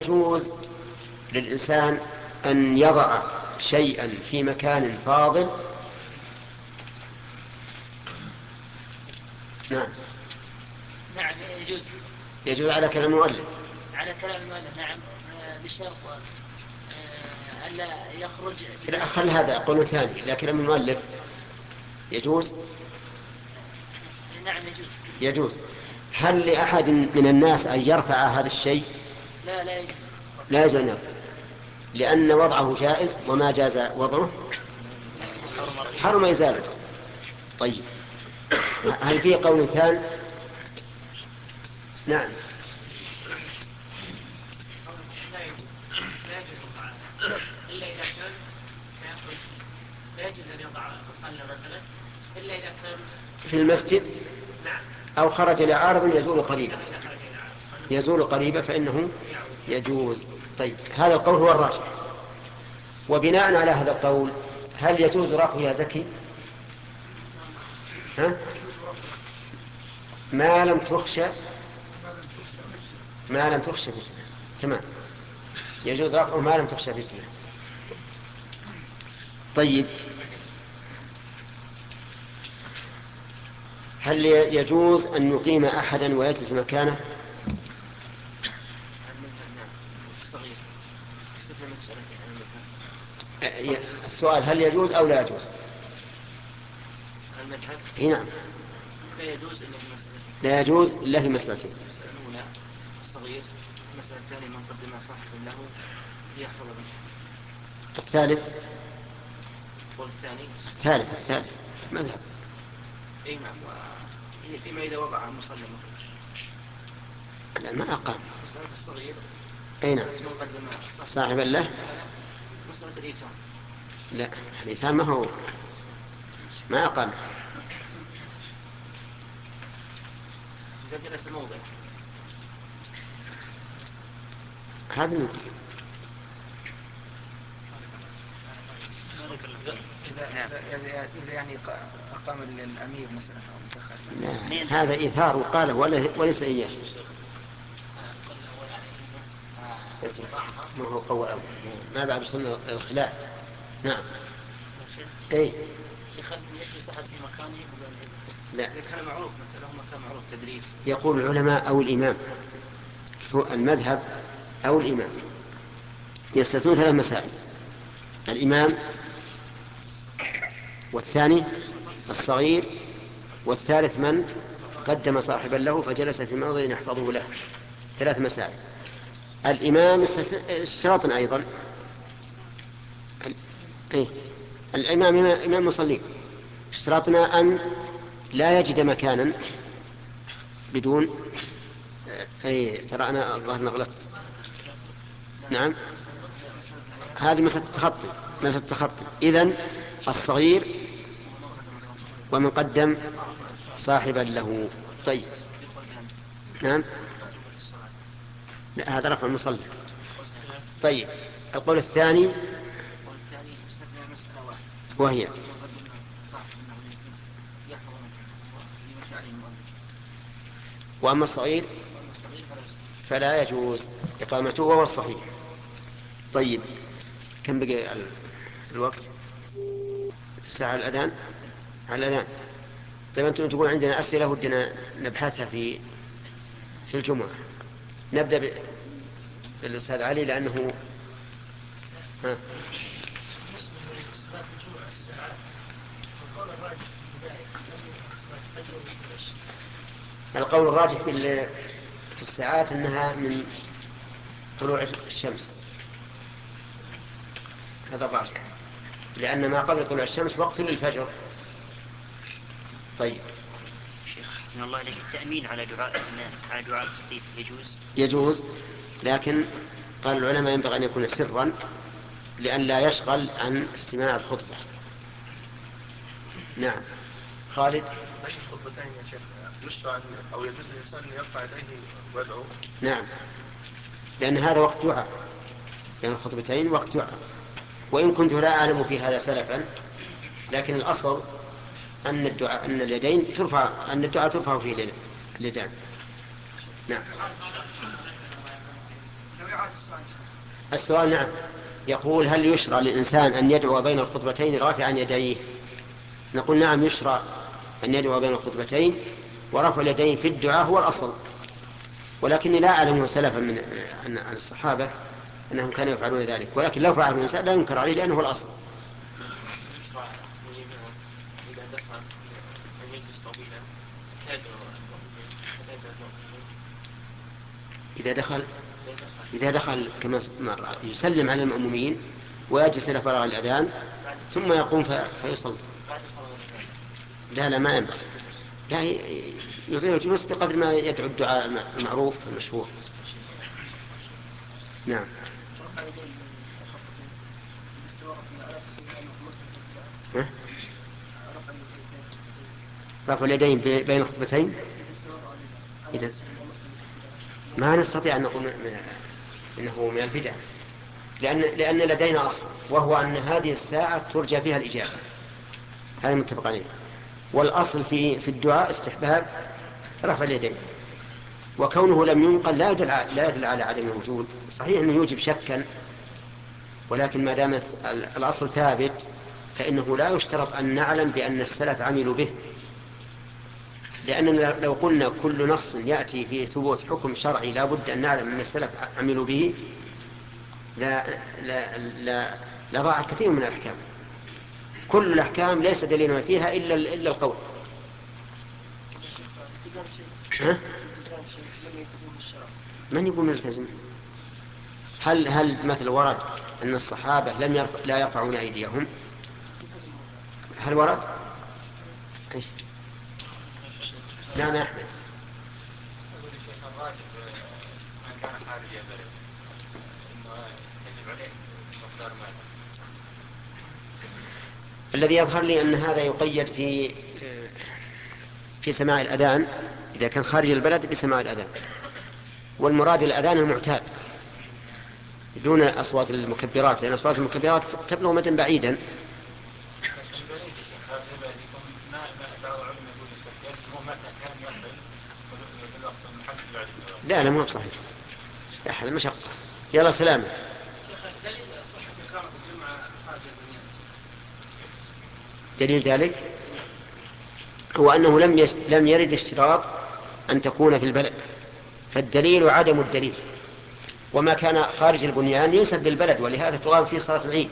يجوز للإنسان أن يضع شيئا في مكان فاضل. نعم. نعم يجوز. يجوز على كلام المؤلف. على كلام المؤلف نعم. بشرط ألا يخرج. لا، خل هذا قول ثاني. لا، كلام المؤلف يجوز. نعم يجوز. يجوز. هل لأحد من الناس أن يرفع هذا الشيء؟ لا يجوز. لا يجوز أن يرفع، لأن وضعه جائز، وما جاز وضعه حرم إزالته. طيب، هل في قول ثاني؟ نعم. لا يجوز وضع إلا إذا كان سيخرج. لا يجوز أن يضع مصلى مثلا إلا إذا كان في المسجد. نعم. أو خرج لعارض يزول قريبا. إذا خرج إلى عرض. يزول قريبا فإنه يجوز. طيب، هذا القول هو الراجح. وبناء على هذا القول، هل يجوز رفعه يا زكي؟ ها؟ ما لم تخشى فتنة. تمام، يجوز رفعه ما لم تخشى فتنة. طيب، هل يجوز أن يقيم أحدا ويجلس مكانه؟ الصغير استثنى مسألة السؤال هل يجوز أو لا يجوز؟ المذهب. نعم. لا يجوز إلا في مسألتين. لا يجوز إلا في مسألتين. المسألة الأولى الصغير، المسألة الثانية من قدم صاحب له ليحفظ منه. الثالث. والثاني الثالث مذهب. أي نعم. فيما إذا وضع مصلى مخرج. لا، ما أقام. مسألة الصغير. أي نعم. من قدم صاحب له. مسألة الإيثام. لا، الإيثام ما أقام. إذا جلس موضع هذا نقول. إذا يعني أقام الأمير مثلا أو متخلف. لا، هذا إيثار وقاله وليس إياه. ما هو قول أول، ما بعد سنة الخلاف. نعم. أي شيخ يجلس أحد في مكانه لا، إذا كان معروف مثلا له مكان معروف تدريس. يقول العلماء أو الإمام، المذهب أو الإمام يستثنون 3 مسائل: الإمام، والثاني الصغير، والثالث من قدم صاحبا له فجلس في موضع يحفظه له. 3 مسائل. الإمام اشتراط أيضا. إيه؟ الإمام إمام مصلين، اشترطنا أن لا يجد مكانا بدون. ترى أنا الظاهر غلطت. نعم، هذه مسألة التخطي. إذن الصغير ومن قدم صاحبا له. طيب. نعم. لا، هذا رفع المصلي. طيب، القول الثاني والثاني استثنى مسألة واحدة وهي صاحب أنه يحفظ منه لما عليه المؤلف. وأما الصغير وأما الصغير فلا يجوز إقامته، وهو الصحيح. طيب، كم بقي الوقت؟ الساعة على الأذان. طيب، أنتم تقول عندنا أسئلة ودنا نبحثها في الجمعة. نبدأ بالأستاذ علي لأنه ها. بالنسبة لصلاة الجمعة الساعات، القول الراجح في البداية أنها صلاة الفجر وطلوع الشمس. القول الراجح في الساعات أنها من طلوع الشمس. هذا الراجح، لأن ما قبل طلوع الشمس وقت للفجر. طيب، شيخ حسن الله عليك، التأمين على دعاء الإمام على دعاء الخطيب يجوز، لكن قال العلماء ينبغي أن يكون سرا لأن لا يشغل عن استماع الخطبة. نعم. خالد. بين الخطبتين يا شيخ يشرع أو يجوز الإنسان أن يرفع يديه ويدعو؟ نعم، لأن هذا وقت دعاء. بين الخطبتين وقت دعاء، وإن كنت لا أعلم في هذا سلفا، لكن الأصل أن الدعاء ترفع فيه اليدان. نعم. لو إعادة السؤال السؤال نعم. يقول هل يشرع للإنسان أن يدعو بين الخطبتين رافعا يديه؟ نقول نعم يشرع أن يدعو بين الخطبتين، ورفع اليدين في الدعاء هو الأصل، ولكني لا أعلم سلفا عن الصحابة أنهم كانوا يفعلون ذلك، ولكن لو فعله الإنسان لا ينكر عليه لأنه هو الأصل. يشرع الإمام إذا دخل أن يجلس طويلا يدعو المؤمنين إذا دخل كما مر يسلم على المأمومين ويجلس إلى فراغ الأذان ثم يقوم فيصلي. لا ما ينبغي، لا يطيل الجلوس بقدر ما يدعو الدعاء المعروف المشهور. نعم. رفع اليدين بين الخطبتين إذا ما نستطيع أن نقول إنه من البدع، لأن لدينا أصل، وهو أن هذه الساعة ترجى فيها الإجابة، هذا متفق عليه. والأصل في الدعاء استحباب رفع اليدين، وكونه لم ينقل لا يدل على عدم الوجود. صحيح أنه يوجب شكا، ولكن ما دام الأصل ثابت فإنه لا يشترط أن نعلم بأن السلف عملوا به، لأننا لو قلنا كل نص يأتي في ثبوت حكم شرعي لا بد أن نعلم أن السلف عملوا به لضاع كثير من الأحكام. كل الأحكام ليس دليلنا فيها إلا القول. من يقول نلتزم؟ هل مثل ورد أن الصحابة لا يرفعون أيديهم؟ هل ورد؟ إيش؟ نعم يا أحمد. الراجح من كان خارج البلد انه يجب عليه مقدار مال. الذي يظهر لي أن هذا يقيد في سماع الأذان، إذا كان خارج البلد بسماع الأذان، والمراد الأذان المعتاد دون أصوات المكبرات، لأن أصوات المكبرات تبلغ مدى بعيدا. لا مو صحيح، لا هذا مشقة. يلا سلامة. دليل ذلك هو أنه لم يرد اشتراط أن تكون في البلد، فالدليل عدم الدليل، وما كان خارج البنيان ينسب للبلد، ولهذا تقام فيه صلاة العيد.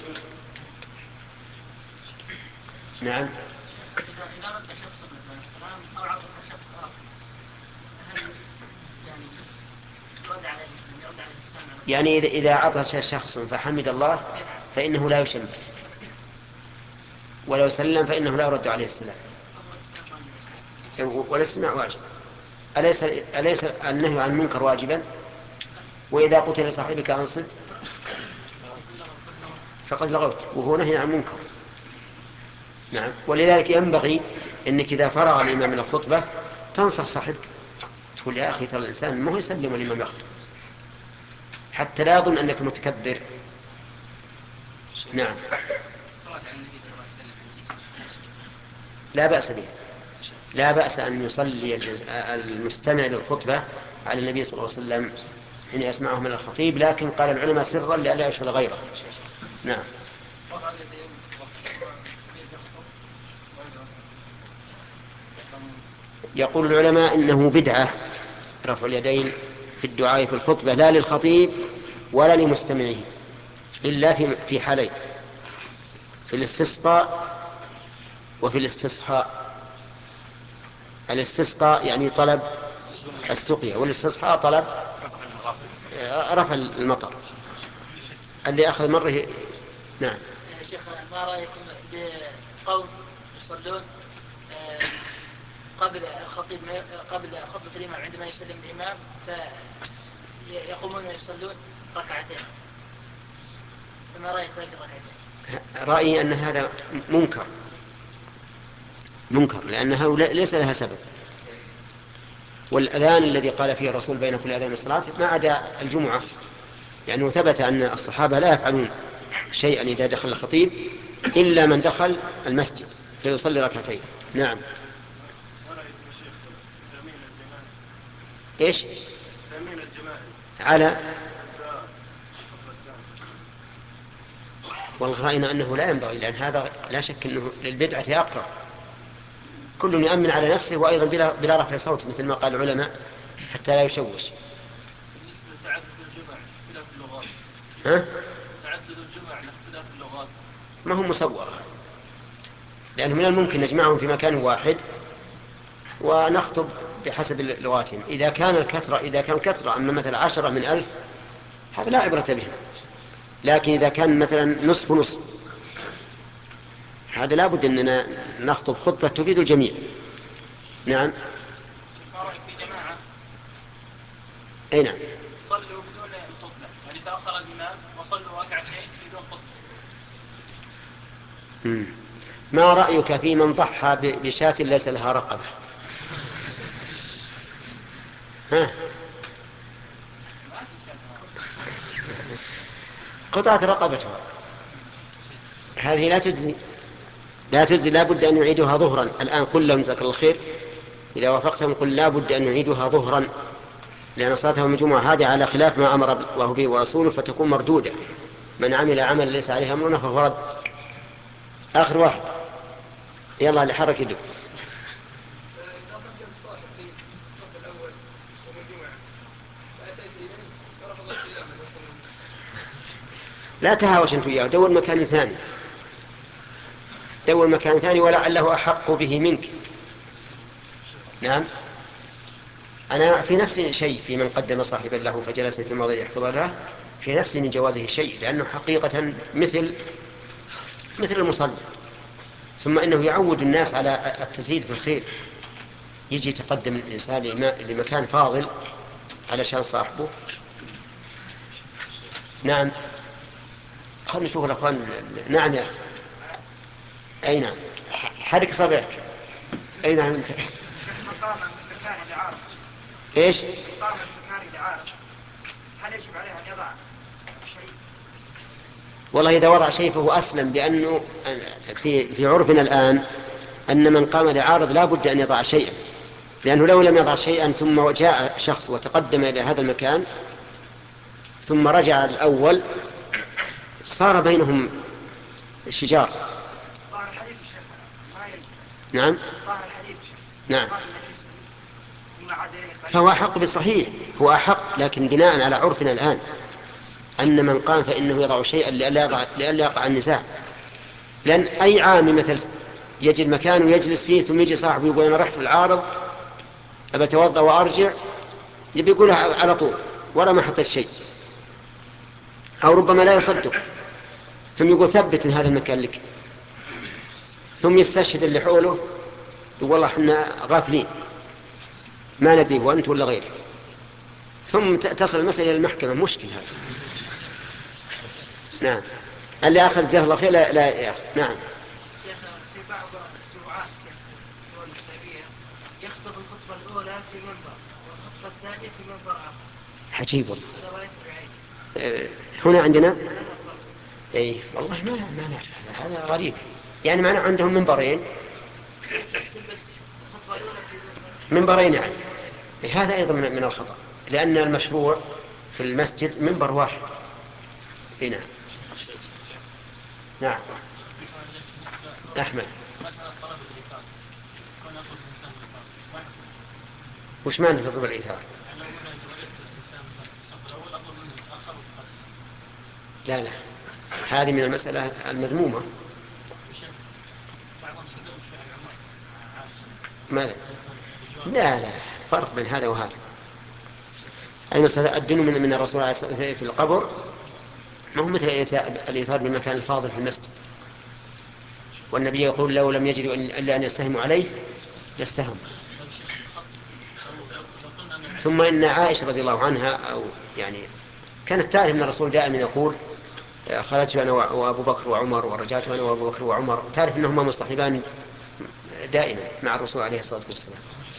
نعم. إذا رد شخص مثلا السلام أو عطس شخص آخر، هل يعني يرد عليه السلام؟ يعني إذا عطس شخص فحمد الله فإنه لا يشمت، ولو سلم فإنه لا يرد عليه السلام، والاستماع واجب. أليس النهي عن المنكر واجبا؟ وإذا قلت لصاحبك أنصت فقد لغوت، وهو نهي عن منكر. نعم. ولذلك ينبغي أنك إذا فرغ الإمام من الخطبة تنصح صاحبك، تقول يا أخي ترى الإنسان ما هو يسلم الإمام يخطب، حتى لا يظن أنك متكبر. نعم. لا بأس به، لا بأس أن يصلي المستمع للخطبة على النبي صلى الله عليه وسلم حين يسمعه من الخطيب، لكن قال العلماء سرا لئلا يشغل غيره. نعم. يقول العلماء إنه بدعة رفع اليدين في الدعاء في الخطبة، لا للخطيب ولا لمستمعيه، إلا في حالين: في الاستسقاء وفي الاستصحاء. الاستسقاء يعني طلب السقيا، والاستصحاء طلب رفع المطر اللي أخذ مره. نعم. شيخ ما رأيكم بقوم يصلون قبل الخطيب قبل خطبة الإمام، عندما يسلم الإمام فيقومون ويصلون ركعتين، فما رأيك في الركعتين؟ رأيي أن هذا منكر لأنها ليس لها سبب. والأذان الذي قال فيه الرسول بين كل أذان والصلاة ما عدا الجمعة، يعني ثبت أن الصحابة لا يفعلون شيئا إذا دخل الخطيب إلا من دخل المسجد فيصلي ركعتين. نعم. إيش؟ على والله رأينا أنه لا ينبغي، لأن هذا لا شك أنه للبدعة أقرب. كل يؤمن على نفسه وأيضا بلا رفع صوت مثل ما قال العلماء حتى لا يشوش. بالنسبة لتعدد الجمع اختلاف اللغات. ها؟ تعدد الجمع لاختلاف اللغات. ما هو مسوغ، لأنه من الممكن نجمعهم في مكان واحد ونخطب بحسب لغاتهم. إذا كان كثرة أما مثل 10 من 1000 هذا لا عبرة به. لكن إذا كان مثلا نصف نصف هذا لا بد أننا نخطب خطبة تفيد الجميع. نعم. ما رأيك في جماعة أي نعم. صلوا بدون الخطبة، يعني تأخر الإمام وصلوا ركعتين بدون خطبة. ما رأيك في من ضحى بشاة ليس لها رقبة؟ ها؟ قطعت رقبتها، هذه لا تجزي لا بد أن يعيدها ظهرا. الآن قل لهم جزاك الله الخير، إذا وافقتهم قل لا بد أن يعيدها ظهرا، لأن صلاتهم من الجمعة هذه على خلاف ما أمر الله به ورسوله فتكون مردودة. من عمل عملا ليس عليه أمرنا فهو رد. آخر واحد، يلا لحرك يدك. إذا قدم صاحب في الصف الأول يوم الجمعة فأتيت إليه ورفض القيام لا تهاوش أنت وياه، دور مكان ثاني ولعله أحق به منك. نعم. أنا في نفسي شيء في من قدم صاحبا له فجلس في الموضع يحفظ له، في نفسي من جوازه شيء، لأنه حقيقة مثل المصلي. ثم إنه يعود الناس على التزيد في الخير، يجي يتقدم الإنسان لمكان فاضل علشان صاحبه. نعم. خلنا نشوف الأخوان. نعم يا أخي. أي نعم، حرك صبعك. أي نعم أنت. مقام المكان إذا عارف. إيش؟ مقام المكان إذا عارف هل يجب عليه أن يضع شيء؟ والله إذا وضع شيء فهو أسلم، لأنه في عرفنا الآن أن من قام لعارض لا بد أن يضع شيئا، لأنه لو لم يضع شيئا ثم جاء شخص وتقدم إلى هذا المكان ثم رجع الأول صار بينهم شجار. ظاهر الحديث ما يجب. نعم. ظاهر الحديث نعم. ثم عاد إليه. فهو أحق بالصحيح، هو أحق، لكن بناء على عرفنا الآن أن من قام فإنه يضع شيئا لئلا يقع النزاع. لأن أي عام مثل يجد مكان ويجلس فيه ثم يجي صاحبه يقول أنا رحت العارض أبى أتوضأ وأرجع، يبي يقولها على طول ولا ما حطيت شيء، أو ربما لا يصدق ثم يقول ثبت إن هذا المكان لك، ثم يستشهد اللي حوله يقول والله احنا غافلين ما ندري هو أنت ولا غيرك، ثم تصل المسألة إلى المحكمة. مشكل هذا. نعم. اللي أخذ جزاه الله خير لا يأخذ. نعم. شيخ في بعض الجمعات شيخ الدول الإسلامية يخطب الخطبة الأولى في منبر والخطبة الثانية في منبر آخر. عجيب والله. هذا رأيت بعيني. هنا عندنا اي والله ما نعرف، هذا غريب. يعني معناه عندهم منبرين. منبرين يعني. هذا ايضا من الخطأ، لان المشروع في المسجد منبر واحد. هنا. نعم. احمد. مسألة طلب الإيثار. كون يطلب الإنسان الإيثار ما حكم؟ وش معنى تطلب الإيثار؟ يعني لو مثلا توليت الإنسان مثلا في الصف الأول أطلب منه يتأخر ويتقدم. لا هذه من المسألة المذمومة. بعضهم شدد شوي على العمر. ماذا؟ لا فرق بين هذا وهذا. المسألة الدين من الرسول عليه الصلاة والسلام في القبر ما هو مثل الإيثار بالمكان الفاضل في المسجد. والنبي يقول لو لم يجدوا إلا أن يستهموا عليه لاستهموا. ثم إن عائشة رضي الله عنها أو يعني كانت تعرف أن الرسول دائما يقول خرجت أنا وأبو بكر وعمر ورجعت أنا وأبو بكر وعمر، تعرف أنهما مصطحبان دائما مع الرسول عليه الصلاة والسلام.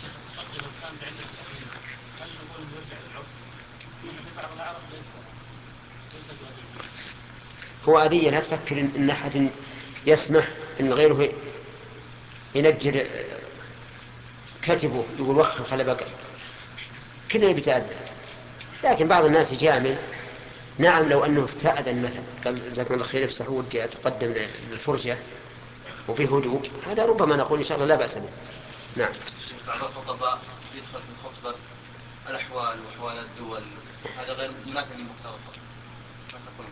هو أذية، لا تفكر إن أحد يسمح إن غيره ينجر كتبه يقول وخر خلي بقى، كله بيتأذى. لكن بعض الناس يجامل نعم لو أنه استأذن مثلا قال جزاكم الله خير افسحوا ودي أتقدم للفرجة وبهدوء، هذا ربما نقول إن شاء الله لا بأس به. نعم. بعض الخطباء يدخل في الخطبة الأحوال وأحوال الدول، هذا غير منافي للمقتضى. ما تقولون؟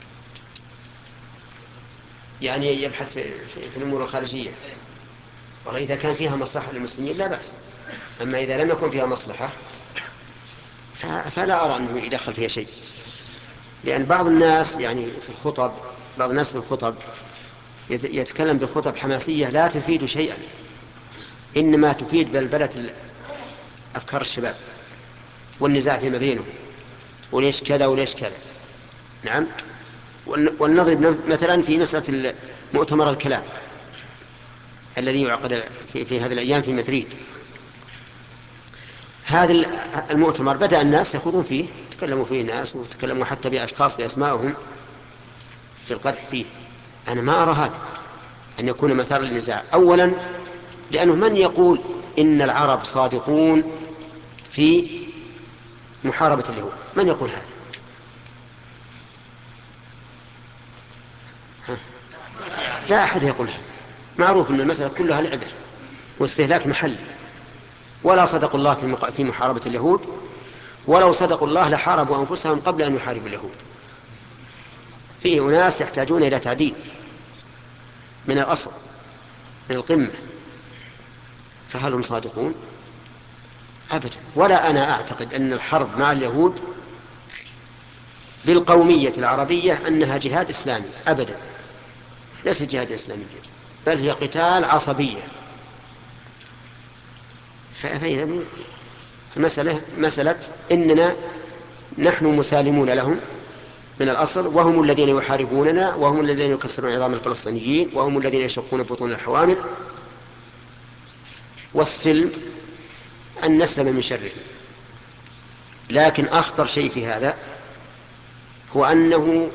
يعني يبحث في الأمور الخارجية. والله إذا كان فيها مصلحة للمسلمين لا بأس، أما إذا لم يكن فيها مصلحة فلا أرى أنه يدخل فيها شيء. لأن بعض الناس يعني في الخطب، بعض الناس في الخطب يتكلم بخطب حماسية لا تفيد شيئا، إنما تفيد بلبلة أفكار الشباب والنزاع فيما بينهم، وليش كذا وليش كذا. نعم. ولنضرب مثلا في مسألة مؤتمر الكلام الذي يعقد في هذه الأيام في مدريد. هذا المؤتمر بدأ الناس يخوضون فيه، تكلموا فيه ناس وتكلموا حتى بأشخاص بأسمائهم في القدح فيه. أنا ما أرى هذا أن يكون مثار للنزاع. أولا لأنه من يقول إن العرب صادقون في محاربة اليهود؟ من يقول هذا؟ لا أحد يقول هذا. معروف أن المسألة كلها لعبة واستهلاك محلي. ولا صدقوا الله في محاربة اليهود، ولو صدقوا الله لحاربوا أنفسهم قبل أن يحاربوا اليهود. فيه أناس يحتاجون إلى تعديل من الأصل من القمة، فهل هم صادقون؟ أبدا. ولا أنا أعتقد أن الحرب مع اليهود بالقومية العربية أنها جهاد إسلامي أبدا، ليس جهاد إسلامي، بل هي قتال عصبية. فإذا المسألة مسألة إننا نحن مسالمون لهم من الأصل، وهم الذين يحاربوننا، وهم الذين يكسرون عظام الفلسطينيين، وهم الذين يشقون بطون الحوامل. والسلم أن نسلم من شره. لكن أخطر شيء في هذا هو أنه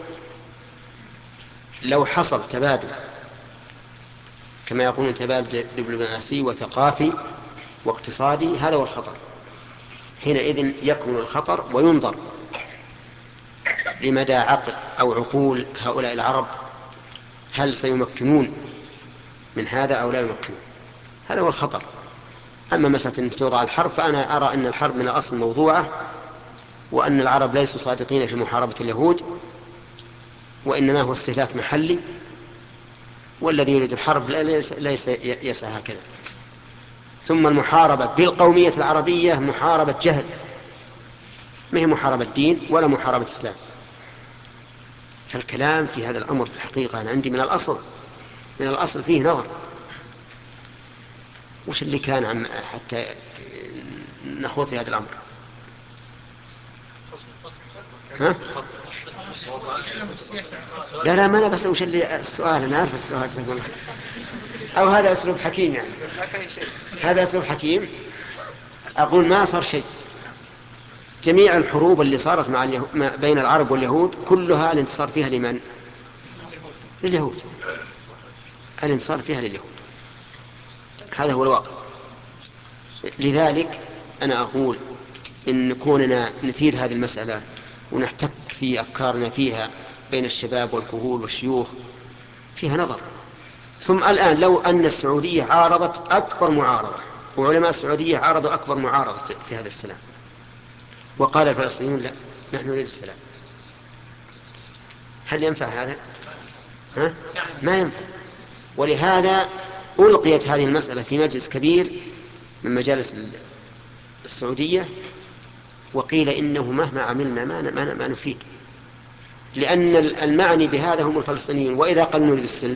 لو حصل تبادل كما يقولون تبادل دبلوماسي وثقافي واقتصادي، هذا هو الخطر. حينئذ يكمن الخطر وينظر لمدى عقل أو عقول هؤلاء العرب، هل سيمكنون من هذا أو لا يمكنون. هذا هو الخطر. أما مسألة أن توضع الحرب، فأنا أرى أن الحرب من الأصل موضوعة، وأن العرب ليسوا صادقين في محاربة اليهود، وإنما هو استهلاك محلي، والذي يريد الحرب ليس يسعى هكذا. ثم المحاربة بالقومية العربية محاربة جهل، ما هي محاربة دين ولا محاربة إسلام. فالكلام في هذا الأمر في الحقيقة أنا عندي من الأصل فيه نظر. وش اللي كان حتى نخوض في هذا الأمر؟ ها؟ لا ما أنا بس وش اللي السؤال، أنا عارف السؤال. أو هذا أسلوب حكيم، يعني هذا أسلوب حكيم. أقول ما صار شيء. جميع الحروب اللي صارت بين العرب واليهود كلها الانتصار فيها لمن؟ لليهود. الانتصار فيها لليهود، هذا هو الواقع. لذلك أنا أقول إن كوننا نثير هذه المسألة ونحتك في أفكارنا فيها بين الشباب والكهول والشيوخ فيها نظر. ثم الآن لو أن السعودية عارضت أكبر معارضة، وعلماء السعودية عارضوا أكبر معارضة في هذا السلام، وقال الفلسطينيون لا نحن نريد السلام، هل ينفع هذا؟ ما ينفع. ولهذا ألقيت هذه المسألة في مجلس كبير من مجالس السعودية، وقيل إنه مهما عملنا ما نفيد، لأن المعني بهذا هم الفلسطينيين. وإذا قالوا نريد السلم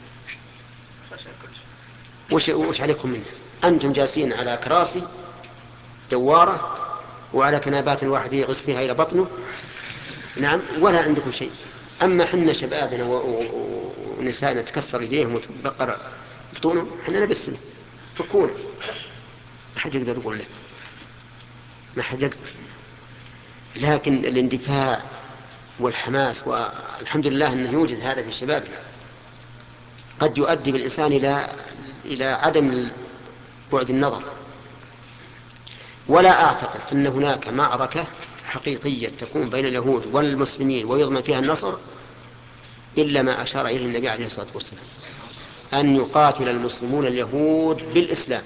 وش عليكم منه؟ أنتم جالسين على كراسي دوارة وعلى كنبات واحد يغص فيها إلى بطنه، نعم، ولا عندكم شيء. أما حنا شبابنا ونسائنا تكسر يديهم وتبقر بطونهم، حنا نبي السلم، فكونا. ما حد يقدر يقول له، ما حد يقدر. لكن الاندفاع والحماس، والحمد لله أنه يوجد هذا في شبابنا، قد يؤدي بالإنسان إلى عدم بعد النظر. ولا أعتقد أن هناك معركة حقيقية تكون بين اليهود والمسلمين ويضمن فيها النصر إلا ما أشار إليه النبي عليه الصلاة والسلام، أن يقاتل المسلمون اليهود بالإسلام،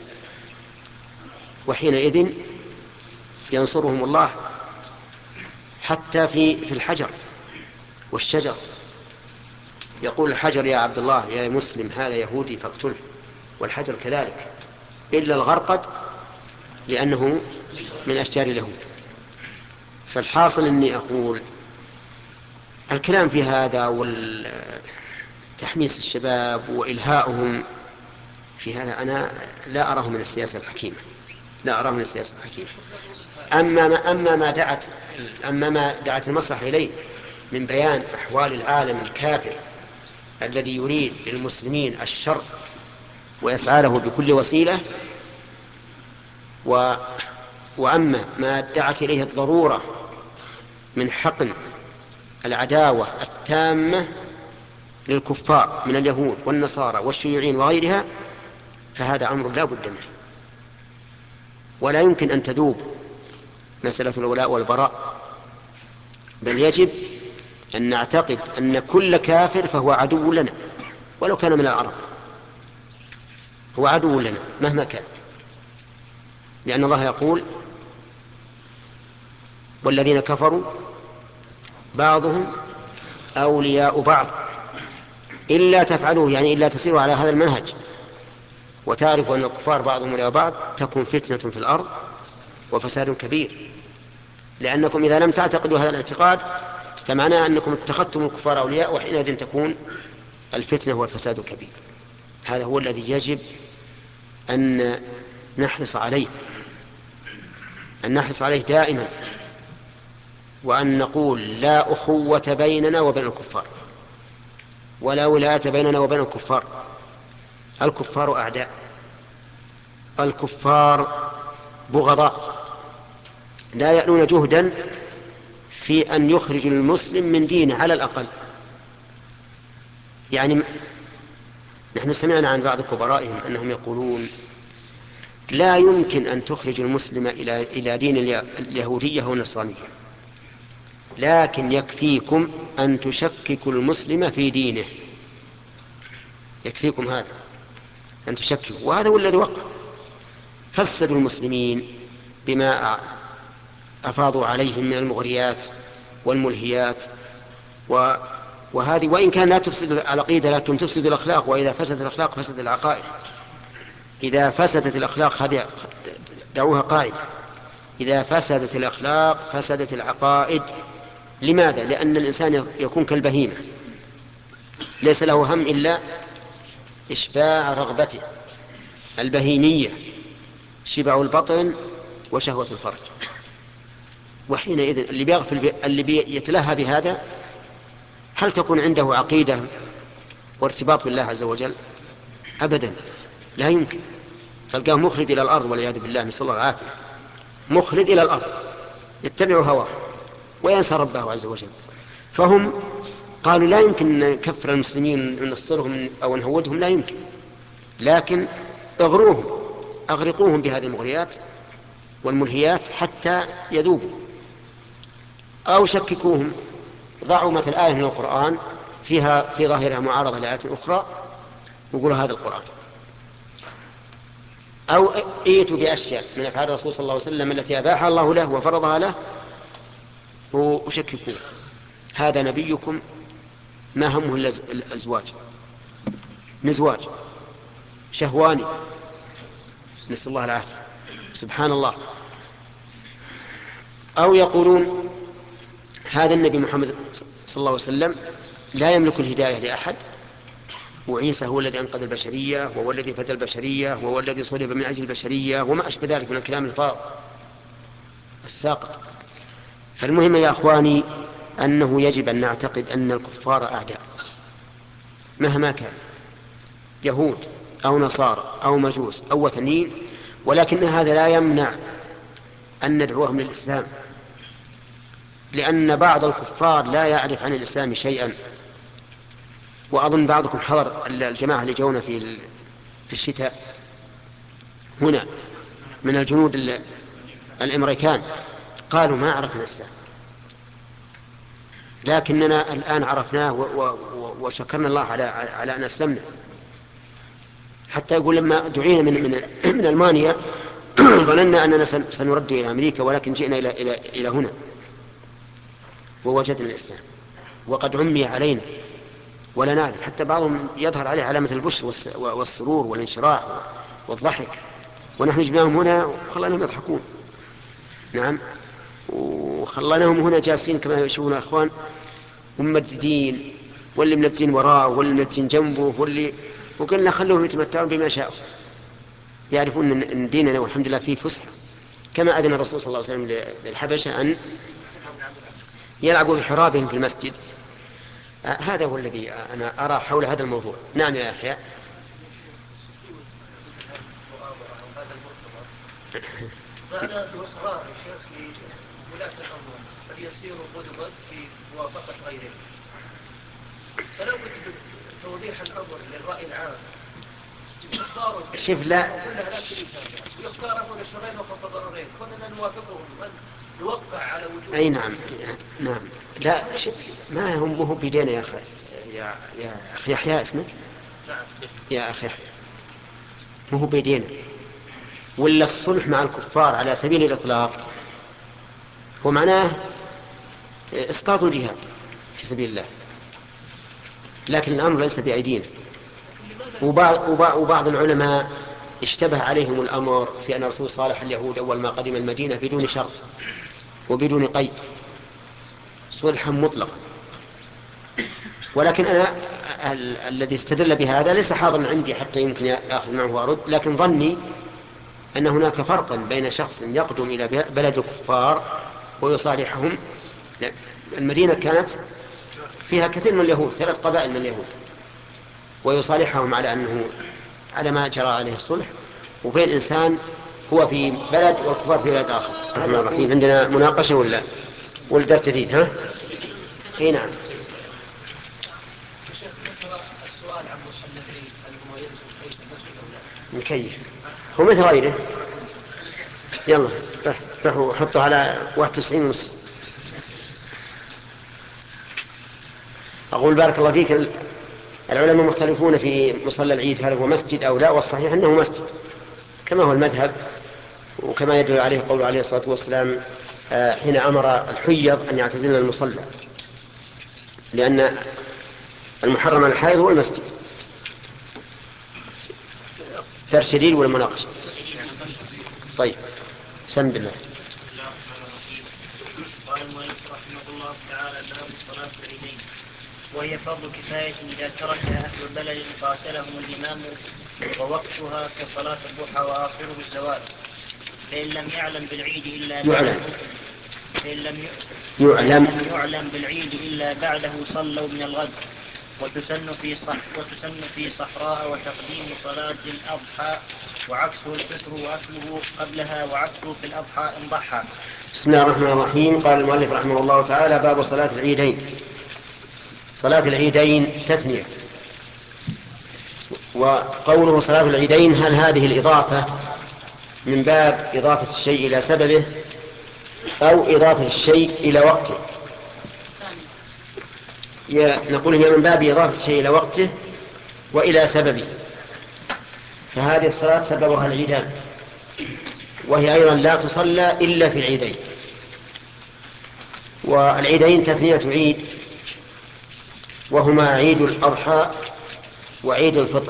وحينئذ ينصرهم الله حتى في الحجر والشجر. يقول الحجر يا عبد الله يا مسلم هذا يهودي فاقتله، والحجر كذلك، إلا الغرقد لأنه من أشجار اليهود. فالحاصل أني أقول الكلام في هذا والتحميس الشباب وإلهاؤهم في هذا أنا لا أراه من السياسة الحكيمة، لا أراه من السياسة الحكيمة. أما ما دعت المصلحة إليه من بيان أحوال العالم الكافر الذي يريد للمسلمين الشر ويسعى له بكل وسيلة، وأما ما دعت إليه الضرورة من حقن العداوة التامة للكفار من اليهود والنصارى والشيوعيين وغيرها، فهذا أمر لا بد منه، ولا يمكن أن تذوب مسألة الولاء والبراء، بل يجب أن نعتقد أن كل كافر فهو عدو لنا ولو كان من العرب، هو عدو لنا مهما كان، لأن الله يقول والذين كفروا بعضهم أولياء بعض إلا تفعلوه، يعني إلا تسيروا على هذا المنهج وتعرفوا أن الكفار بعضهم أولياء بعض تكون فتنة في الأرض وفساد كبير. لأنكم إذا لم تعتقدوا هذا الاعتقاد فمعناه أنكم اتخذتم الكفار أولياء، وحينئذ تكون الفتنة والفساد كبير. هذا هو الذي يجب أن نحرص عليه، أن نحرص عليه دائما، وأن نقول لا أخوة بيننا وبين الكفار ولا ولاية بيننا وبين الكفار. الكفار أعداء، الكفار بغضاء، لا يألون جهدا في أن يخرج المسلم من دينه على الأقل. يعني نحن سمعنا عن بعض كبرائهم أنهم يقولون لا يمكن أن تخرج المسلم إلى دين اليهودية والنصرانية، لكن يكفيكم أن تشككوا المسلم في دينه، يكفيكم هذا أن تشككوا. وهذا هو الذي وقع، فسدوا المسلمين بما أفاضوا عليهم من المغريات والملهيات، وهذه وإن كان لا تفسد العقيدة لكن تفسد الأخلاق، وإذا فسدت الأخلاق فسد العقائد. إذا فسدت الأخلاق، هذه دعوها قاعدة، إذا فسدت الأخلاق فسدت العقائد. لماذا؟ لأن الإنسان يكون كالبهيمة ليس له هم إلا إشباع رغبته البهيمية، شبع البطن وشهوة الفرج. وحينئذ اللي بيتلهى بهذا هل تكون عنده عقيدة وارتباط بالله عز وجل؟ أبدا، لا يمكن. تلقاه مخلد إلى الأرض والعياذ بالله، نسأل الله العافية، مخلد إلى الأرض يتبع هواه وينسى ربه عز وجل. فهم قالوا لا يمكن أن نكفر المسلمين وننصرهم أو نهودهم، لا يمكن، لكن أغرقوهم بهذه المغريات والملهيات حتى يذوبوا، أو شككوهم، ضعوا مثل آية من القرآن فيها في ظاهرها معارضة لآيات أخرى ويقولوا هذا القرآن، أو ائتوا بأشياء من أفعال الرسول صلى الله عليه وسلم التي أباحها الله له وفرضها له وشككوه. هذا نبيكم ما همه إلا الأزواج، مزواج شهواني، نسأل الله العافية، سبحان الله. أو يقولون هذا النبي محمد صلى الله عليه وسلم لا يملك الهداية لأحد، وعيسى هو الذي أنقذ البشرية وهو الذي فدى البشرية وهو الذي صلب من أجل البشرية وما أشبه ذلك من الكلام الفاضل الساقط. فالمهم يا أخواني أنه يجب أن نعتقد أن الكفار أعداء مهما كان، يهود أو نصارى أو مجوس أو وثنيين، ولكن هذا لا يمنع أن ندعوهم للإسلام، لأن بعض الكفار لا يعرف عن الإسلام شيئا. وأظن بعضكم حضر الجماعة اللي جونا في الشتاء هنا من الجنود الأمريكان، قالوا ما عرفنا الإسلام، لكننا الآن عرفناه وشكرنا الله على أن أسلمنا. حتى يقول لما دعينا من ألمانيا ظننا أننا سنرد إلى أمريكا، ولكن جئنا إلى هنا ووجدنا الإسلام وقد عمي علينا ولا نعرف. حتى بعضهم يظهر عليه علامة البشر والسرور والانشراح والضحك، ونحن جبناهم هنا وخلناهم يضحكون. نعم، وخلناهم هنا جالسين كما يشوفون أخوان ممددين، واللي منتين وراه واللي منتين جنبه وقلنا خلوهم يتمتعون بما شاءوا، يعرفون أن ديننا والحمد لله فيه فسحة، كما أذن الرسول صلى الله عليه وسلم للحبشة أن يلعبوا بحرابهم في المسجد. هذا هو الذي أنا أرى حول هذا الموضوع. نعم يا أحياء. بعد الإصرار يا شيخ في ولاة الأمر قد يصير غضبا في موافقة غيره، فلا بد من توضيح الأمر للرأي العام. شوف، لا يختار أبونا الشرين وخفض ضررين، كنا نوافقهم نوقع على وجود. أي نعم نعم. لا ما هو بيدينا يا أخي، يا أخي يحيى اسمك. يا أخي يحيى ما هو بيدينا، ولا الصلح مع الكفار على سبيل الإطلاق هو معناه إسقاط الجهاد في سبيل الله، لكن الأمر ليس بأيدينا. وبعض العلماء اشتبه عليهم الأمر في أن الرسول صالح اليهود أول ما قدم المدينة بدون شرط وبدون قيد، صلحا مطلقا. ولكن أنا الذي استدل بهذا ليس حاضرا عندي حتى يمكن أخذ معه وأرد، لكن ظني أن هناك فرقا بين شخص يقدم إلى بلد الكفار ويصالحهم. المدينة كانت فيها كثير من اليهود، 3 قبائل من اليهود، ويصالحهم على ما جرى عليه الصلح، وبين إنسان هو في بلد والكفار في بلد آخر. الرحمن الرحيم. عندنا مناقشة ولا درس جديد؟ ها؟ اي نعم. شيخ ذكر السؤال عن مصلى العيد، هل هو يلزم كيف المسجد او لا؟ مكيف هو مثل غيره. يلا روحوا حطوا على 91.5. أقول بارك الله فيك، العلماء مختلفون في مصلى العيد هل هو مسجد أو لا، والصحيح أنه مسجد كما هو المذهب، وكما يدل عليه قول عليه الصلاة والسلام حين أمر الحيض أن يعتزلن المصلى، لأن المحرم على الحائض هو المسجد. درس جديد ولا مناقشة؟ طيب سم بالله. بسم الله الرحمن الرحيم. قال المؤلف رحمه الله تعالى: باب صلاة العيدين، وهي فرض كفاية إذا تركها أهل بلد قاتلهم الإمام، ووقتها كصلاة الضحى وآخره الزوال، فإن لم يعلم بالعيد إلا بعده يعلم بالعيد إلا بعده صلوا من الغد، وتسن في صحراء وتقديم صلاة الأضحى، وعكسه الفطر وأكله قبلها، وعكسه في الأضحى إن ضحى. بسم الله الرحمن الرحيم. قال المؤلف رحمه الله تعالى: باب صلاة العيدين. صلاة العيدين تثنية، وقوله صلاة العيدين هل هذه الإضافة من باب إضافة الشيء إلى سببه أو إضافة الشيء إلى وقته؟ نقول هي من باب إضافة الشيء إلى وقته وإلى سببه. فهذه الصلاة سببها العيدان، وهي أيضا لا تصلى إلا في العيدين. والعيدين تثنية عيد، وهما عيد الأضحى وعيد الفطر،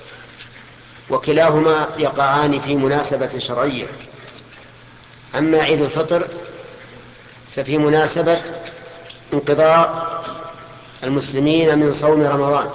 وكلاهما يقعان في مناسبة شرعية. أما عيد الفطر ففي مناسبة انقضاء المسلمين من صوم رمضان،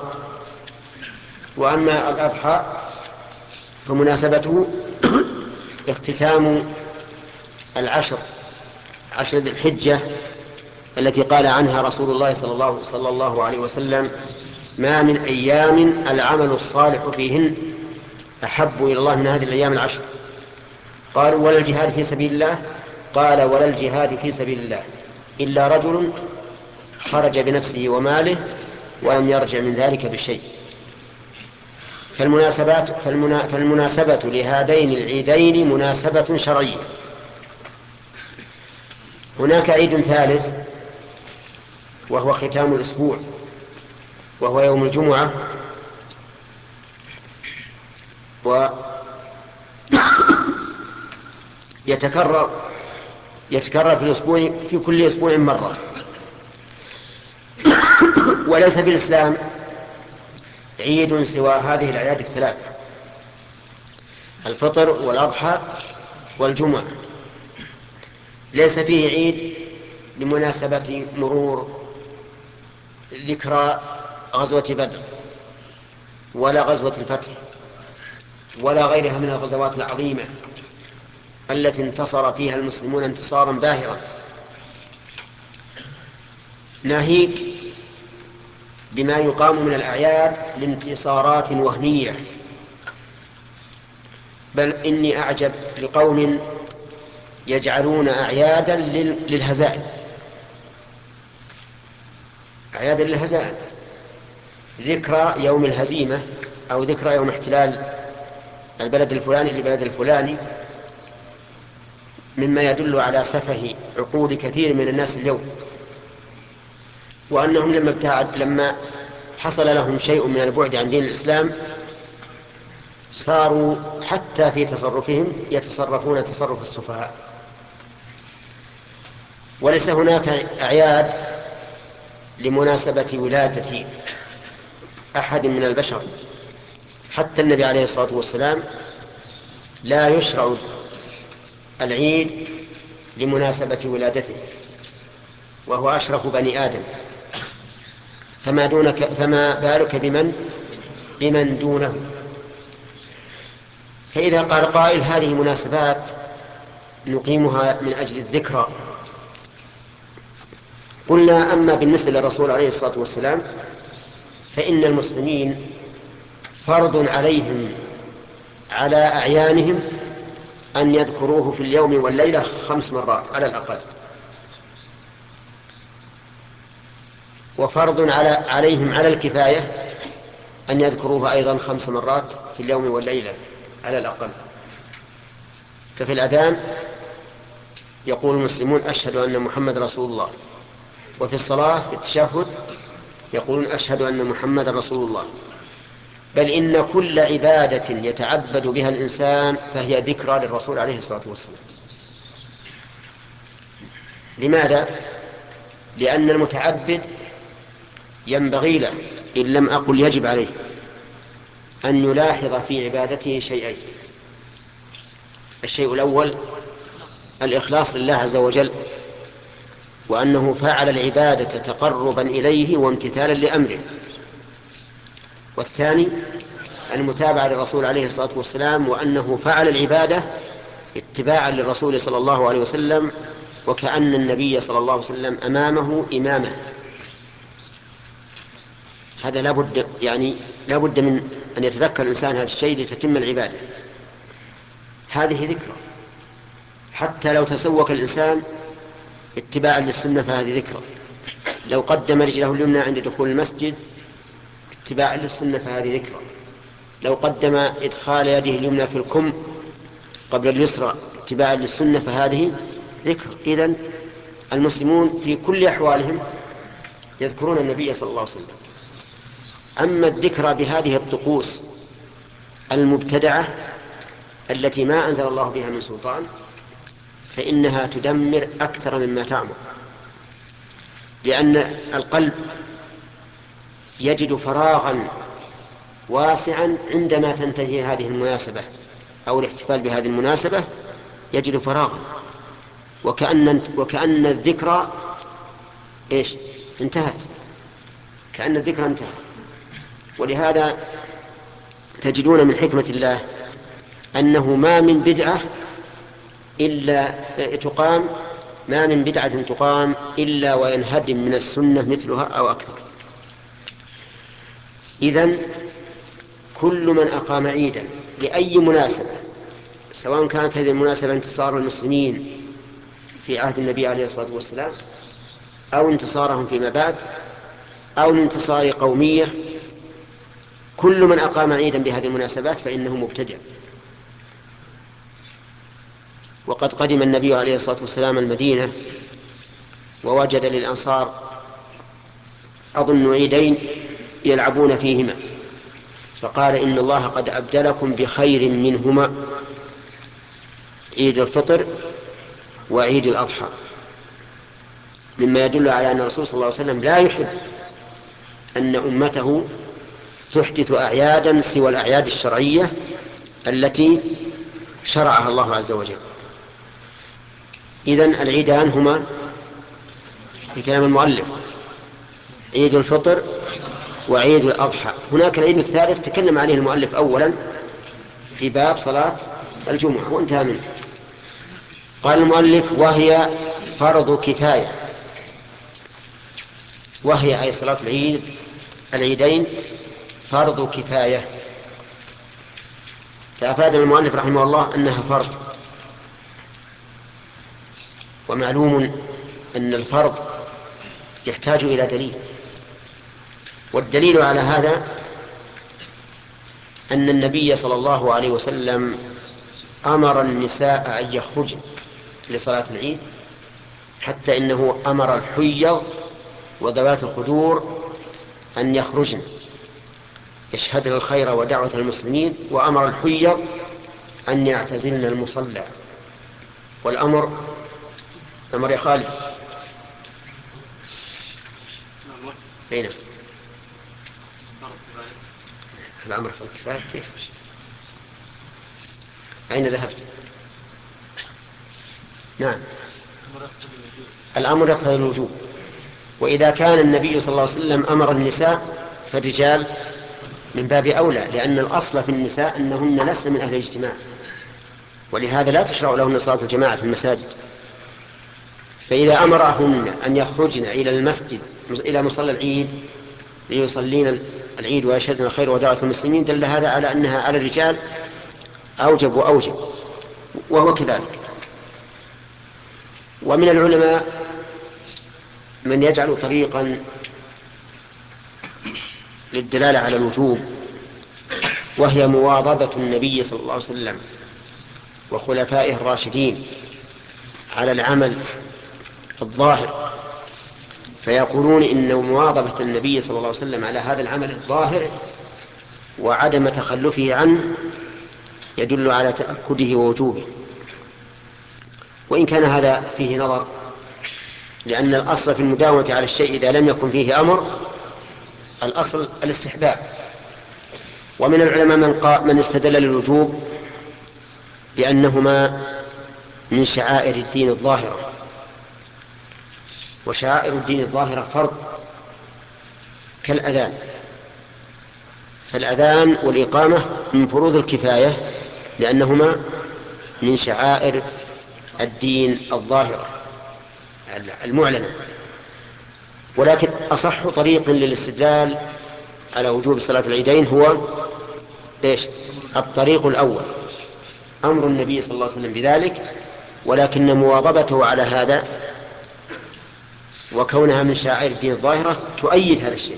وأما الأضحى فمناسبته اختتام عشر ذي الحجة التي قال عنها رسول الله صلى الله عليه وسلم: ما من أيام العمل الصالح فيهن أحب إلى الله من هذه الأيام العشر. قالوا: ولا الجهاد في سبيل الله؟ قال: ولا الجهاد في سبيل الله إلا رجل خرج بنفسه وماله ولم يرجع من ذلك بشيء. فالمناسبة لهذين العيدين مناسبة شرعية، هناك عيد ثالث وهو ختام الأسبوع، وهو يوم الجمعة، يتكرر في الأسبوع، في كل أسبوع مرة. وليس في الإسلام عيد سوى هذه الأعياد الثلاث: الفطر والأضحى والجمعة. ليس فيه عيد بمناسبة مرور ذكرى غزوة بدر ولا غزوة الفتح ولا غيرها من الغزوات العظيمة التي انتصر فيها المسلمون انتصارا باهرا، ناهيك بما يقام من الأعياد لانتصارات وهمية. بل إني أعجب لقوم يجعلون أعيادا للهزائم، أعيادا للهزائم، ذكرى يوم الهزيمة أو ذكرى يوم احتلال البلد الفلاني للبلد الفلاني، مما يدل على سفه عقول كثير من الناس اليوم، وأنهم لما حصل لهم شيء من البعد عن دين الإسلام صاروا حتى في تصرفهم يتصرفون تصرف السفهاء. وليس هناك أعياد لمناسبة ولادة أحد من البشر، حتى النبي عليه الصلاة والسلام لا يشرع العيد لمناسبة ولادته، وهو أشرف بني آدم، فما بالك بمن دونه. فإذا قال قائل هذه مناسبات نقيمها من أجل الذكرى، قلنا أما بالنسبة للرسول عليه الصلاة والسلام فإن المسلمين فرض عليهم على أعيانهم أن يذكروه في اليوم والليلة 5 مرات على الأقل، وفرض عليهم على الكفاية أن يذكروه أيضا 5 مرات في اليوم والليلة على الأقل. ففي الأذان يقول المسلمون أشهد أن محمد رسول الله، وفي الصلاة في التشهد يقولون أشهد أن محمد رسول الله. بل إن كل عبادة يتعبد بها الإنسان فهي ذكرى للرسول عليه الصلاة والسلام. لماذا؟ لأن المتعبد ينبغي له، إن لم أقل يجب عليه، أن يلاحظ في عبادته شيئين: الشيء الأول الإخلاص لله عز وجل، وأنه فعل العبادة تقربا إليه وامتثالا لأمره. والثاني المتابعة للرسول عليه الصلاة والسلام، وأنه فعل العبادة اتباعا للرسول صلى الله عليه وسلم، وكأن النبي صلى الله عليه وسلم أمامه إمامه. هذا لابد من أن يتذكر الإنسان هذا الشيء لتتم العبادة. هذه ذكرى، حتى لو تسوق الإنسان اتباعا للسنة فهذه ذكرى. لو قدم رجله اليمنى عند دخول المسجد اتباعا للسنة فهذه ذكرى. لو قدم إدخال يده اليمنى في الكم قبل اليسرى اتباعا للسنة فهذه ذكرى. إذن المسلمون في كل أحوالهم يذكرون النبي صلى الله عليه وسلم. أما الذكرى بهذه الطقوس المبتدعة التي ما أنزل الله بها من سلطان فإنها تدمر أكثر مما تعمر، لأن القلب يجد فراغا واسعا عندما تنتهي هذه المناسبة أو الاحتفال بهذه المناسبة، يجد فراغا وكأن الذكرى انتهت، كأن الذكرى انتهت. ولهذا تجدون من حكمة الله أنه ما من بدعة تقام إلا وينهدم من السنة مثلها أو أكثر. إذن كل من أقام عيدا لأي مناسبة، سواء كانت هذه المناسبة انتصار المسلمين في عهد النبي عليه الصلاة والسلام أو انتصارهم فيما بعد أو انتصار قومية، كل من أقام عيدا بهذه المناسبات فإنه مبتدع. وقد قدم النبي عليه الصلاة والسلام المدينة ووجد للأنصار أظن عيدين يلعبون فيهما، فقال إن الله قد أبدلكم بخير منهما، عيد الفطر وعيد الأضحى، مما يدل على أن الرسول صلى الله عليه وسلم لا يحب أن أمته تحدث أعيادا سوى الأعياد الشرعية التي شرعها الله عز وجل. إذن العيدان هما بكلام المؤلف عيد الفطر وعيد الأضحى. هناك العيد الثالث تكلم عليه المؤلف أولا في باب صلاة الجمعة وانتهى منه. قال المؤلف وهي فرض كفاية، وهي أي صلاة العيدين فرض كفاية، فأفاد المؤلف رحمه الله أنها فرض. ومعلوم أن الفرض يحتاج إلى دليل، والدليل على هذا أن النبي صلى الله عليه وسلم أمر النساء أن يخرجن لصلاة العيد، حتى إنه أمر الحيض وذوات الخدور أن يخرجن يشهدن الخير ودعوة المسلمين، وأمر الحيض أن يعتزلن المصلى. والأمر أمر يا خالد أين الأمر في الكفاية؟ كيف أين ذهبت؟ نعم، الأمر يقتضي الوجوب. وإذا كان النبي صلى الله عليه وسلم أمر النساء فالرجال من باب أولى، لأن الأصل في النساء أنهن لسن من أهل الاجتماع، ولهذا لا تشرع لهن صلاة الجماعة في المساجد. فإذا أمرهن أن يخرجن إلى المسجد إلى مصلى العيد ليصلين العيد ويشهدن الخير ودعوة المسلمين، دل هذا على أنها على الرجال أوجب وأوجب، وهو كذلك. ومن العلماء من يجعل طريقا للدلالة على الوجوب، وهي مواظبة النبي صلى الله عليه وسلم وخلفائه الراشدين على العمل الظاهر، فيقولون إن مواظبة النبي صلى الله عليه وسلم على هذا العمل الظاهر وعدم تخلفه عنه يدل على تأكده ووجوبه، وإن كان هذا فيه نظر، لأن الأصل في المداومة على الشيء إذا لم يكن فيه أمر الأصل الاستحباب. ومن العلماء من استدل للوجوب بأنهما من شعائر الدين الظاهرة، وشعائر الدين الظاهرة فرض كالأذان، فالأذان والإقامة من فروض الكفاية لأنهما من شعائر الدين الظاهرة المعلنة. ولكن أصح طريق للاستدلال على وجوب صلاة العيدين هو الطريق الأول، أمر النبي صلى الله عليه وسلم بذلك، ولكن مواظبته على هذا وكونها من شعائر الدين الظاهرة تؤيد هذا الشيء.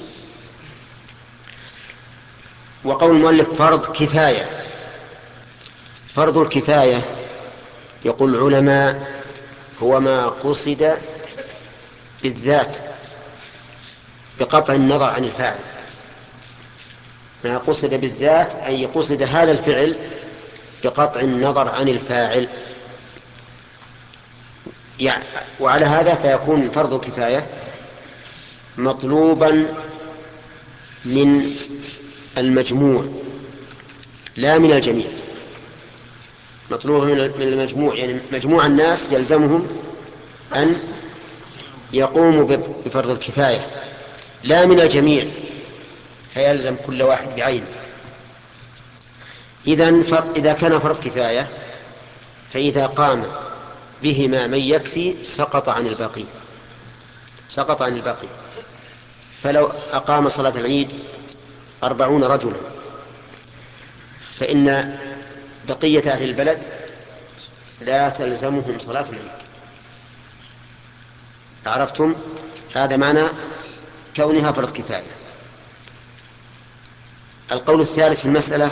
وقول المؤلف فرض كفاية، فرض الكفاية يقول العلماء هو ما قصد بالذات بقطع النظر عن الفاعل، ما قصد بالذات أي قصد هذا الفعل بقطع النظر عن الفاعل، وعلى هذا فيكون فرض كفاية مطلوبا من المجموع لا من الجميع، مطلوبا من المجموع، يعني مجموع الناس يلزمهم أن يقوموا بفرض الكفاية، لا من الجميع فيلزم كل واحد بعينه. إذا كان فرض كفاية فإذا قام بهما من يكفي سقط عن الباقي، سقط عن الباقي. فلو أقام صلاة العيد 40 رجلا فإن بقية أهل البلد لا تلزمهم صلاة العيد. عرفتم؟ هذا معنى كونها فرض كفاية. القول الثالث في المسألة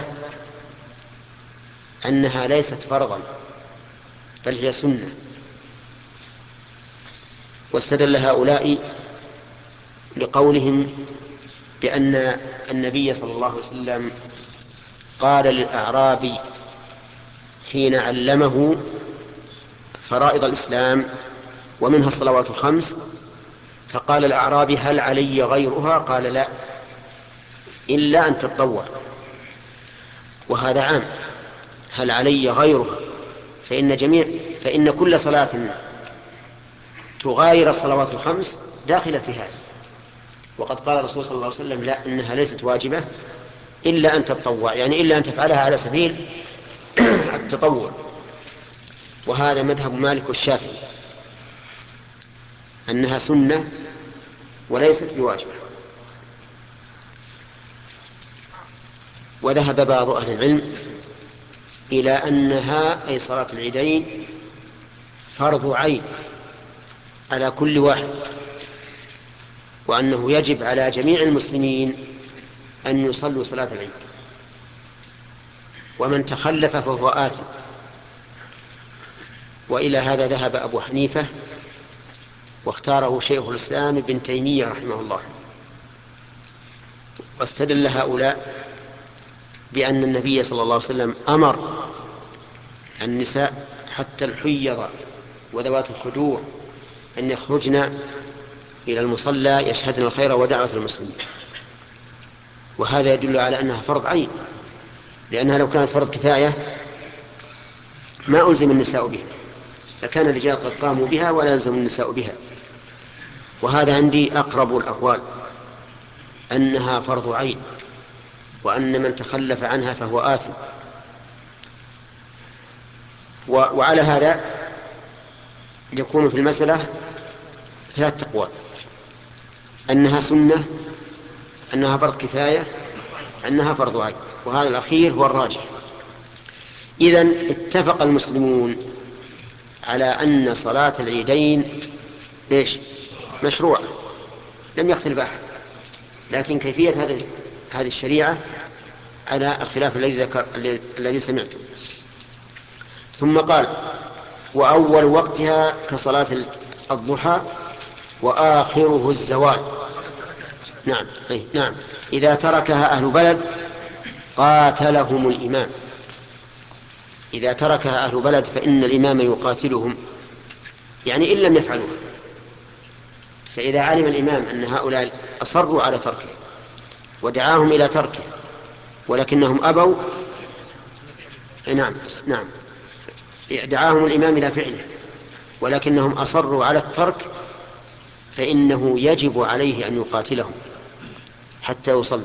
أنها ليست فرضا بل هي سنة، واستدل هؤلاء لقولهم بأن النبي صلى الله عليه وسلم قال للأعرابي حين علمه فرائض الإسلام ومنها الصلوات الخمس، فقال الأعرابي: هل علي غيرها؟ قال: لا، إلا أن تتطوع. وهذا عام، هل علي غيرها، فإن كل صلاة تغاير الصلوات الخمس داخلة في هذا. وقد قال الرسول صلى الله عليه وسلم: لا، إنها ليست واجبة إلا أن تتطوع، يعني إلا أن تفعلها على سبيل التطوع. وهذا مذهب مالك والشافعي، أنها سنة وليست بواجبة. وذهب بعض أهل العلم إلى أنها، أي صلاة العيدين، فرض عين على كل واحد، وأنه يجب على جميع المسلمين أن يصلوا صلاة العيد، ومن تخلف فهو آثم. وإلى هذا ذهب أبو حنيفة، واختاره شيخ الإسلام ابن تيمية رحمه الله. واستدل هؤلاء بأن النبي صلى الله عليه وسلم أمر النساء حتى الحيض وذوات الخدور أن يخرجن إلى المصلى يشهدن الخير ودعوة المسلمين، وهذا يدل على أنها فرض عين، لأنها لو كانت فرض كفاية ما ألزم النساء بها، لكان الرجال قد قاموا بها ولا يلزم النساء بها. وهذا عندي أقرب الأقوال، أنها فرض عين، وأن من تخلف عنها فهو آثم. وعلى هذا يكون في المسألة 3 أقوال: أنها سنة، أنها فرض كفاية، أنها فرض عين، وهذا الأخير هو الراجح. إذن اتفق المسلمون على أن صلاة العيدين مشروعة، لم يختلف أحد، لكن كيفية هذه الشريعة على الخلاف الذي سمعته. ثم قال: وأول وقتها كصلاة الضحى وآخره الزوال. نعم، إذا تركها أهل بلد قاتلهم الإمام. إذا تركها أهل بلد فإن الإمام يقاتلهم، يعني إن لم يفعلوها. فإذا علم الإمام أن هؤلاء أصروا على تركه ودعاهم إلى تركه ولكنهم أبوا، نعم، دعاهم الإمام إلى فعله ولكنهم أصروا على الترك، فإنه يجب عليه أن يقاتلهم حتى يصلوا.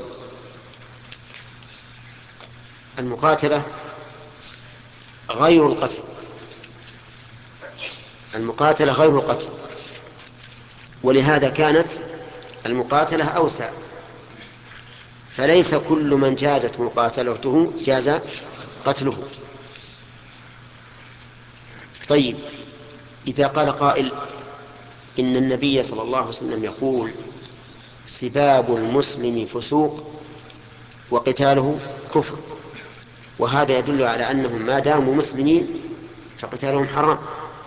المقاتلة غير القتل، المقاتلة غير القتل، ولهذا كانت المقاتلة أوسع، فليس كل من جازت مقاتلته جاز قتله. طيب، إذا قال قائل إن النبي صلى الله عليه وسلم يقول: سباب المسلم فسوق وقتاله كفر، وهذا يدل على أنهم ما داموا مسلمين فقتالهم حرام،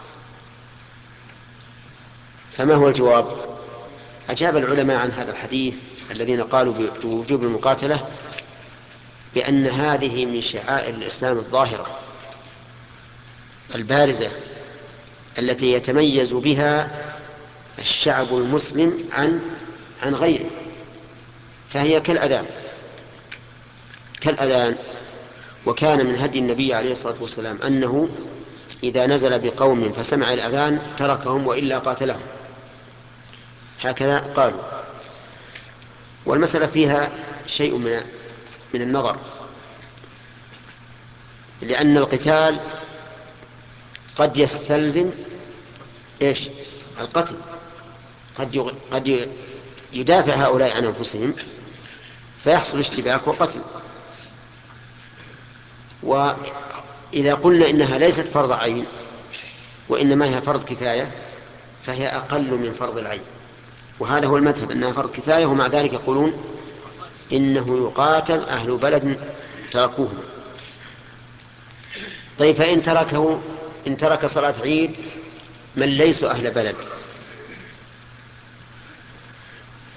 فما هو الجواب؟ أجاب العلماء عن هذا الحديث الذين قالوا بوجوب المقاتلة بأن هذه من شعائر الإسلام الظاهرة البارزة التي يتميز بها الشعب المسلم عن غيره، فهي كالأذان. وكان من هدي النبي عليه الصلاة والسلام أنه إذا نزل بقوم فسمع الأذان تركهم وإلا قاتلهم، هكذا قالوا. والمسألة فيها شيء من النظر، لأن القتال قد يستلزم القتل، قد يدافع هؤلاء عن أنفسهم فيحصل اشتباك وقتل. وإذا قلنا إنها ليست فرض عين وإنما هي فرض كفاية فهي أقل من فرض العين، وهذا هو المذهب أنها فرض كفاية، ومع ذلك يقولون إنه يقاتل أهل بلد تركوهم. طيب، فإن ترك صلاة عيد من ليسوا أهل بلد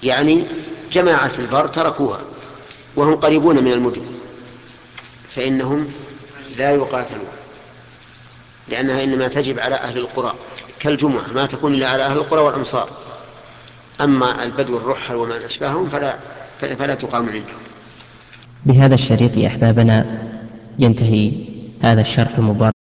يعني جماعة في البر تركوها وهم قريبون من المدن فإنهم لا يقاتلون، لأنها إنما تجب على أهل القرى كالجمعة، ما تكون إلا على أهل القرى والأمصار. أما البدو الرحل وما أشبههم فلا تقام عندهم. بهذا الشريط أحبابنا ينتهي هذا الشرح المبارك.